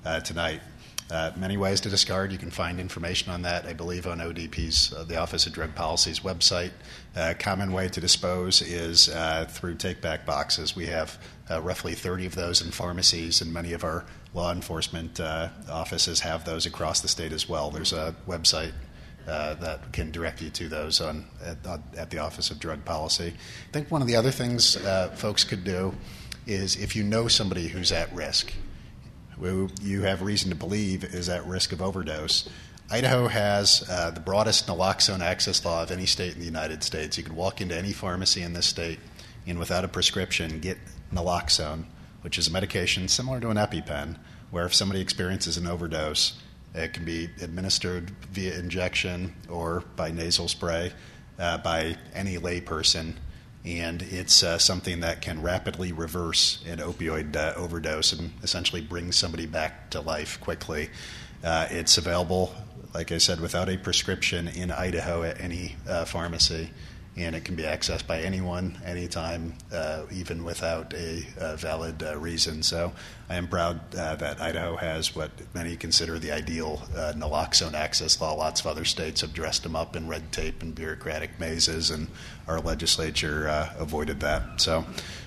tonight. Many ways to discard. You can find information on that, I believe, on ODP's, the Office of Drug Policy's website. A common way to dispose is through take-back boxes. We have roughly 30 of those in pharmacies, and many of our law enforcement offices have those across the state as well. There's a website that can direct you to those at the Office of Drug Policy. I think one of the other things folks could do is, if you know somebody who's at risk, who you have reason to believe is at risk of overdose, Idaho has the broadest naloxone access law of any state in the United States. You can walk into any pharmacy in this state and without a prescription get naloxone, which is a medication similar to an EpiPen, where if somebody experiences an overdose, it can be administered via injection or by nasal spray by any layperson. And it's something that can rapidly reverse an opioid overdose and essentially bring somebody back to life quickly. It's available, like I said, without a prescription in Idaho at any pharmacy, and it can be accessed by anyone, anytime, even without a valid reason. So I am proud that Idaho has what many consider the ideal naloxone access law. Lots of other states have dressed them up in red tape and bureaucratic mazes, and our legislature avoided that. So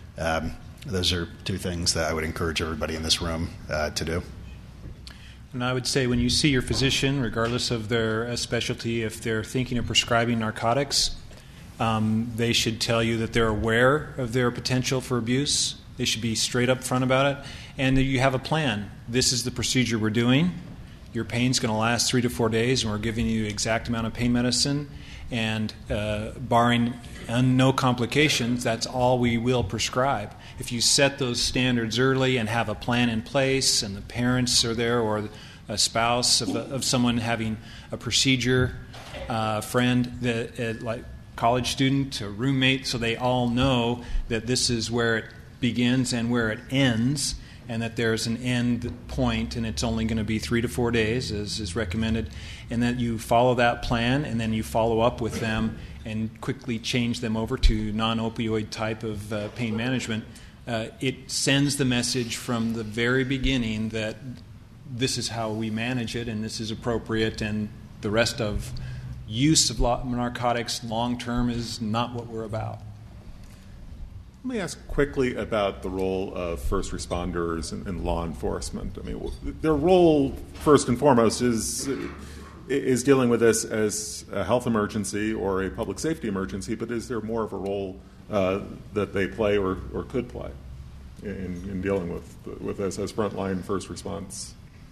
those are two things that I would encourage everybody in this room to do. And I would say, when you see your physician, regardless of their specialty, if they're thinking of prescribing narcotics, they should tell you that they're aware of their potential for abuse. They should be straight up front about it, and that you have a plan. This is the procedure we're doing. Your pain's going to last 3 to 4 days, and we're giving you the exact amount of pain medicine. And barring no complications, that's all we will prescribe. If you set those standards early and have a plan in place, and the parents are there, or a spouse of someone having a procedure, friend, like college student or roommate, so they all know that this is where it begins and where it ends, and that there's an end point, and it's only going to be 3 to 4 days, as is recommended, and that you follow that plan, and then you follow up with them and quickly change them over to non-opioid type of pain management. It sends the message from the very beginning that this is how we manage it, and this is appropriate, and the rest of use of narcotics long-term is not what we're about. Let me ask quickly about the role of first responders and law enforcement. I mean, their role, first and foremost, is dealing with this as a health emergency or a public safety emergency, but is there more of a role that they play or could play in dealing with this as frontline first response?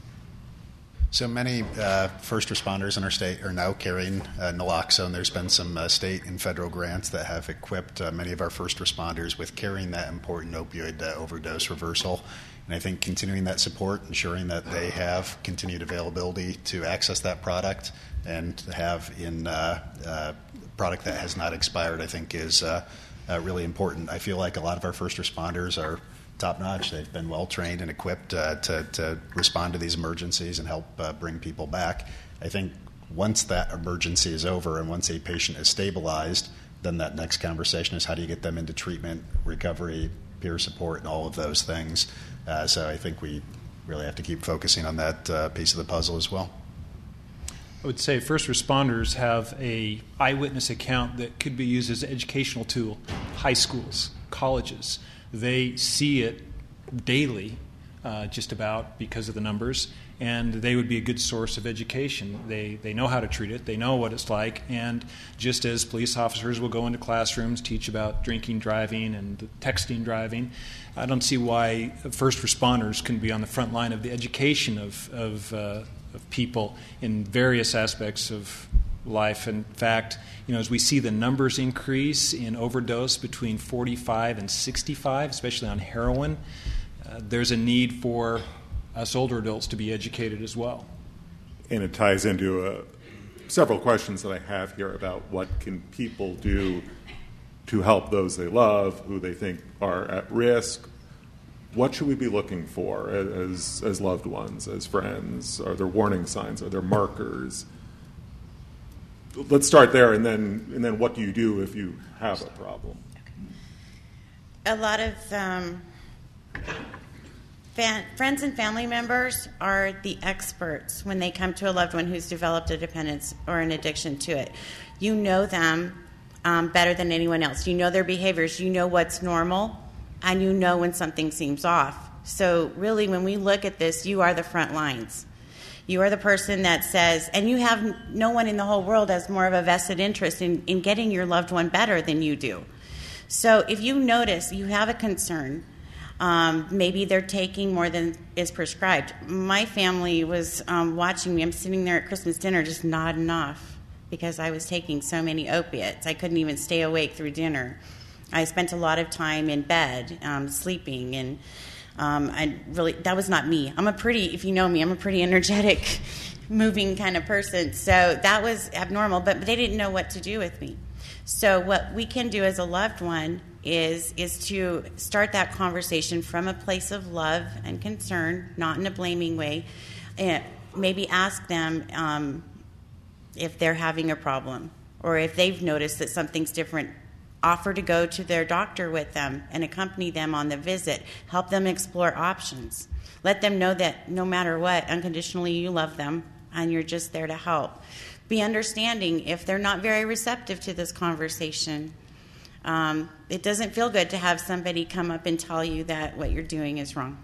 So many first responders in our state are now carrying naloxone. There's been some state and federal grants that have equipped many of our first responders with carrying that important opioid overdose reversal. And I think continuing that support, ensuring that they have continued availability to access that product and have in product that has not expired, I think is really important. I feel like a lot of our first responders are top-notch. They've been well-trained and equipped to respond to these emergencies and help bring people back. I think once that emergency is over and once a patient is stabilized, then that next conversation is how do you get them into treatment, recovery, peer support, and all of those things. So I think we really have to keep focusing on that piece of the puzzle as well. I would say first responders have a eyewitness account that could be used as an educational tool. High schools, colleges, they see it daily, just about because of the numbers, and they would be a good source of education. They know how to treat it. They know what it's like, and just as police officers will go into classrooms, teach about drinking driving and texting driving, I don't see why first responders couldn't be on the front line of the education of people in various aspects of life. In fact, as we see the numbers increase in overdose between 45 and 65, especially on heroin, there's a need for us older adults to be educated as well. And it ties into several questions that I have here about what can people do to help those they love, who they think are at risk. What should we be looking for as loved ones, as friends? Are there warning signs? Are there markers? Let's start there, and then what do you do if you have a problem? A lot of Friends and family members are the experts when they come to a loved one who's developed a dependence or an addiction to it. You know them better than anyone else. You know their behaviors. You know what's normal, and you know when something seems off. So really, when we look at this, you are the front lines. You are the person that says, and you have no one in the whole world has more of a vested interest in getting your loved one better than you do. So if you notice you have a concern, maybe they're taking more than is prescribed. My family was watching me. I'm sitting there at Christmas dinner just nodding off because I was taking so many opiates. I couldn't even stay awake through dinner. I spent a lot of time in bed, sleeping, and that was not me. If you know me, I'm a pretty energetic, moving kind of person. So that was abnormal, but they didn't know what to do with me. So what we can do as a loved one is to start that conversation from a place of love and concern, not in a blaming way. And maybe ask them if they're having a problem or if they've noticed that something's different. Offer to go to their doctor with them and accompany them on the visit. Help them explore options. Let them know that no matter what, unconditionally you love them and you're just there to help. Be understanding if they're not very receptive to this conversation. It doesn't feel good to have somebody come up and tell you that what you're doing is wrong.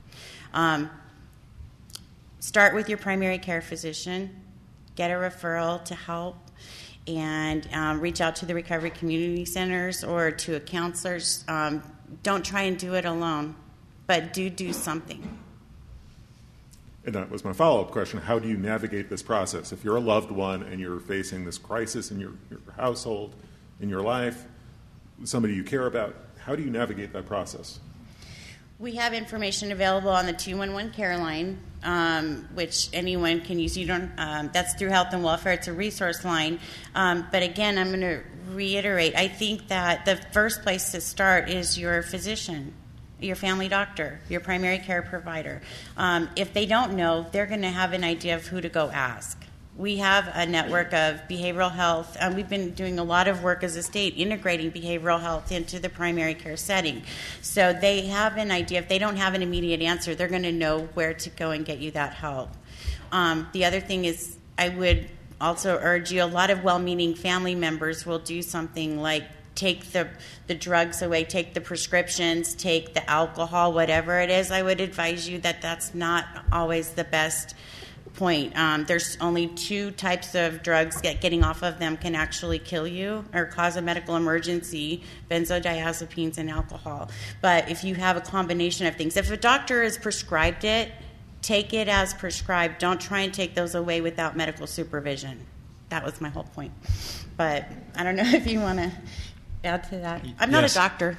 Start with your primary care physician. Get a referral to help. And reach out to the recovery community centers or to counselors. Don't try and do it alone, but do something. And that was my follow-up question. How do you navigate this process? If you're a loved one and you're facing this crisis in your household, in your life, somebody you care about, how do you navigate that process? We have information available on the 211 care line, which anyone can use. That's through Health and Welfare. It's a resource line. But again, I'm going to reiterate, I think that the first place to start is your physician, your family doctor, your primary care provider. If they don't know, they're going to have an idea of who to go ask. We have a network of behavioral health. We've been doing a lot of work as a state integrating behavioral health into the primary care setting. So they have an idea. If they don't have an immediate answer, they're going to know where to go and get you that help. The other thing is I would also urge you, a lot of well-meaning family members will do something like take the drugs away, take the prescriptions, take the alcohol, whatever it is. I would advise you that that's not always the best point. There's only two types of drugs. Getting off of them can actually kill you or cause a medical emergency: benzodiazepines and alcohol. But if you have a combination of things, if a doctor has prescribed it, take it as prescribed. Don't try and take those away without medical supervision. That was my whole point. But I don't know if you want to add to that. I'm not a doctor.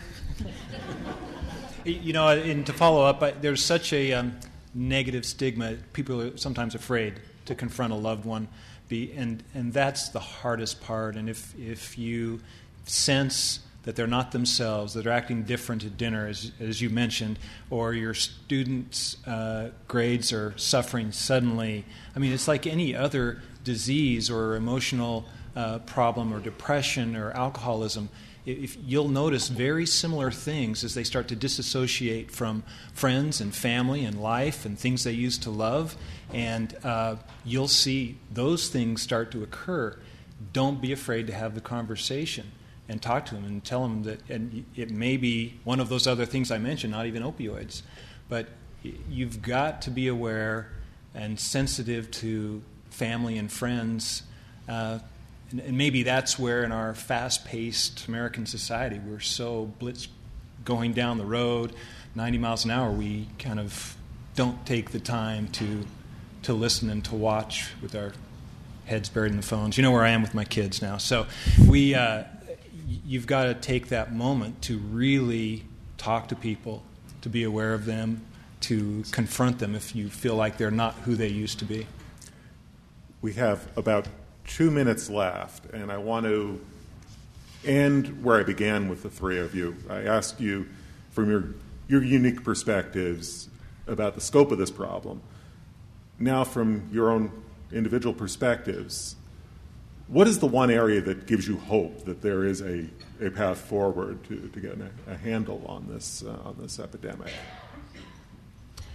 And to follow up, there's such a negative stigma. People are sometimes afraid to confront a loved one, and that's the hardest part. And if you sense that they're not themselves, that they're acting different at dinner, as you mentioned, or your students' grades are suffering suddenly, I mean, it's like any other disease or emotional problem or depression or alcoholism. If you'll notice very similar things as they start to disassociate from friends and family and life and things they used to love, and you'll see those things start to occur. Don't be afraid to have the conversation and talk to them and tell them that, and it may be one of those other things I mentioned, not even opioids, but you've got to be aware and sensitive to family and friends. And maybe that's where in our fast-paced American society, we're so blitz going down the road, 90 miles an hour, we kind of don't take the time to listen and to watch with our heads buried in the phones. You know where I am with my kids now. So you've got to take that moment to really talk to people, to be aware of them, to confront them if you feel like they're not who they used to be. We have about 2 minutes left, and I want to end where I began with the three of you. I asked you from your unique perspectives about the scope of this problem. Now, from your own individual perspectives, what is the one area that gives you hope that there is a path forward to get a handle on this epidemic?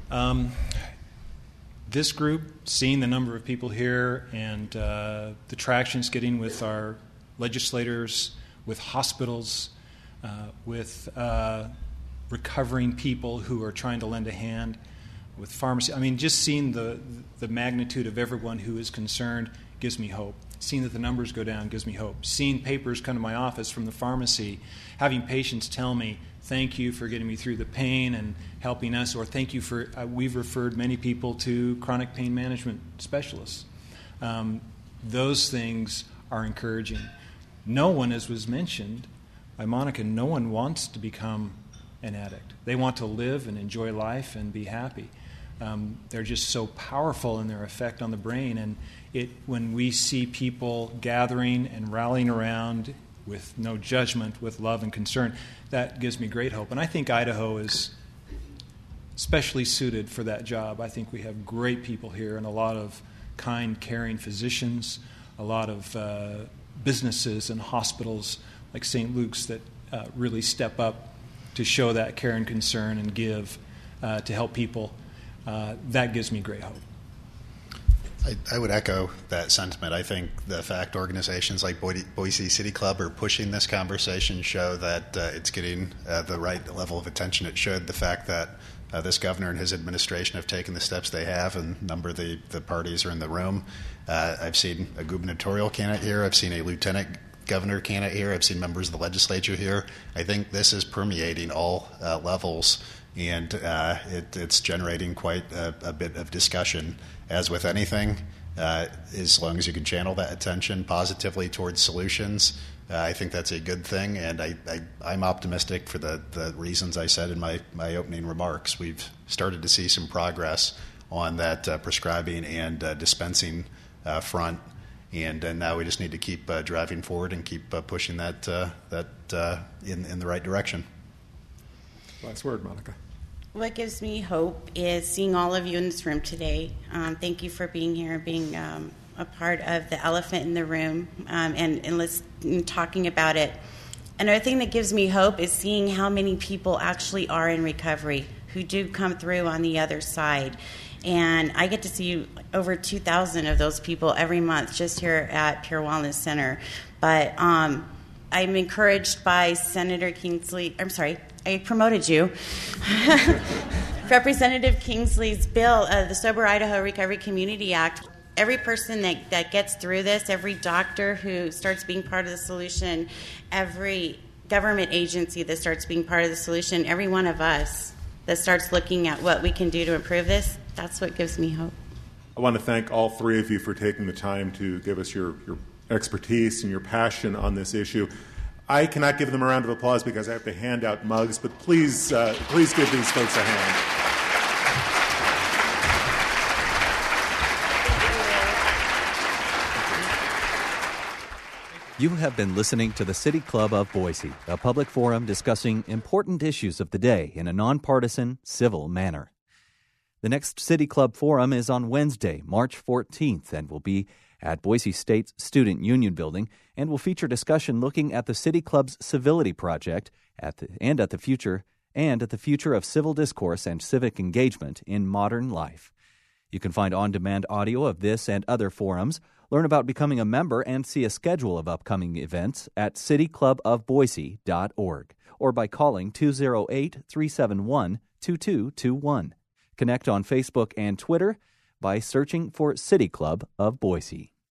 This group, seeing the number of people here and the traction it's getting with our legislators, with hospitals, with recovering people who are trying to lend a hand, with pharmacy. I mean, just seeing the magnitude of everyone who is concerned gives me hope. Seeing that the numbers go down gives me hope. Seeing papers come to my office from the pharmacy, having patients tell me, thank you for getting me through the pain and helping us, or thank you for, we've referred many people to chronic pain management specialists. Those things are encouraging. No one, as was mentioned by Monica, no one wants to become an addict. They want to live and enjoy life and be happy. They're just so powerful in their effect on the brain, and when we see people gathering and rallying around with no judgment, with love and concern, that gives me great hope. And I think Idaho is especially suited for that job. I think we have great people here and a lot of kind, caring physicians, a lot of businesses and hospitals like St. Luke's that really step up to show that care and concern and give to help people. That gives me great hope. I would echo that sentiment. I think the fact organizations like Boise City Club are pushing this conversation show that it's getting the right level of attention it should. The fact that this governor and his administration have taken the steps they have, and a number of the parties are in the room. I've seen a gubernatorial candidate here. I've seen a lieutenant governor candidate here. I've seen members of the legislature here. I think this is permeating all levels, and it's generating quite a bit of discussion. As with anything, as long as you can channel that attention positively towards solutions, I think that's a good thing, and I'm optimistic for the reasons I said in my opening remarks. We've started to see some progress on that prescribing and dispensing front, and now we just need to keep driving forward and keep pushing that in the right direction. Last word, Monica. What gives me hope is seeing all of you in this room today. Thank you for being here, being a part of the elephant in the room, and talking about it. Another thing that gives me hope is seeing how many people actually are in recovery, who do come through on the other side. And I get to see over 2,000 of those people every month just here at Pure Wellness Center. But I'm encouraged by Senator Kingsley. I'm sorry, I promoted you. Representative Kingsley's bill, the Sober Idaho Recovery Community Act. Every person that gets through this, every doctor who starts being part of the solution, every government agency that starts being part of the solution, every one of us that starts looking at what we can do to improve this, that's what gives me hope. I want to thank all three of you for taking the time to give us your expertise and your passion on this issue. I cannot give them a round of applause because I have to hand out mugs, but please give these folks a hand. You have been listening to the City Club of Boise, a public forum discussing important issues of the day in a nonpartisan, civil manner. The next City Club Forum is on Wednesday, March 14th, and will be at Boise State's Student Union Building, and will feature discussion looking at the City Club's civility project at the future of civil discourse and civic engagement in modern life. You can find on-demand audio of this and other forums, learn about becoming a member, and see a schedule of upcoming events at cityclubofboise.org or by calling 208-371-2221. Connect on Facebook and Twitter by searching for City Club of Boise.